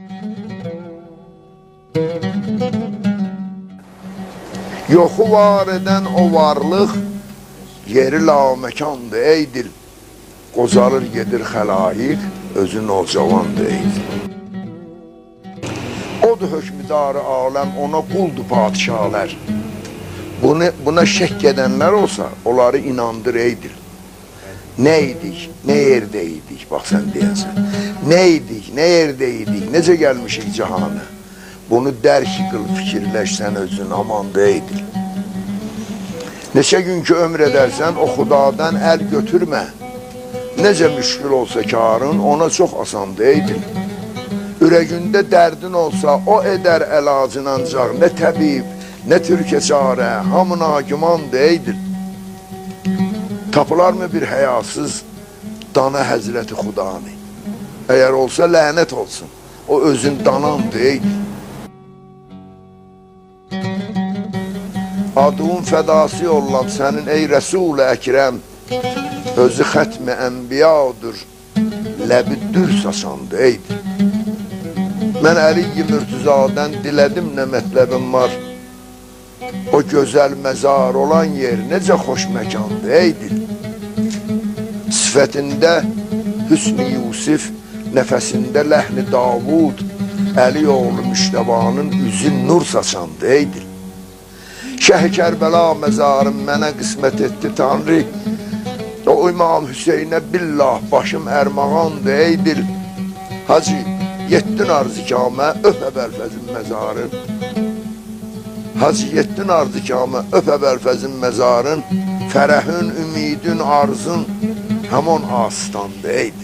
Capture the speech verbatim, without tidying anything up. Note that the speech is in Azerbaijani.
Yoxu var edən o varlıq, yeri laməkandır ey dil. Qozarır gedir xəlayiq, özün o cavandır ey dil. Odur hökmüdarı aləm, ona quldur padişahlar. Bunu, buna şək edənlər olsa, onları inandır ey dil. Nə idik, nə yerdəydik, bax sən deyəsən. Nə idik, nə yerdəydik, necə gəlmişik cahana. Bunu dərk qıl, fikirləşsən özün, amandır ey dil. Neçə gün ki ömr edərsən, o xudadan əl götürmə. Necə müşkül olsa karın, ona çox asandır ey dil. Ürəyində dərdin olsa, o edər əlacın ancaq, nə təbib, nə türkə çarə, hamına gümandır ey dil. Tapılarmı bir həyasız dana həzrəti xudanı? Əgər olsa lənət olsun, o özün danandır ey dil. Adın fədası yollam sənin ey Rəsul-i Əkrəm, özü xətmi ənbiyadır, ləbi dür saçandır ey dil. Mən Əli-i Mürtüzadən dilədim nə mətləbim var. O gözəl məzar olan yer necə xoş məkandır ey dil. Sifətində Hüsn-i Yusif, nəfəsində ləhni Davud, Əli oğlu Müştəbanın üzü nur saçandır ey dil. Şəh-i Kərbəla məzarım mənə qismət etdi Tanrı. O İmam Hüseynə billah başım ərmağandır ey dil. Hacı, yetdin arzikamə, öp əbəlfəzin məzarın. Hacı, yetdin arzikamə, öp əbəlfəzin məzarın. Fərəhün, ümidin, arzın həmon asıstandır ey dil.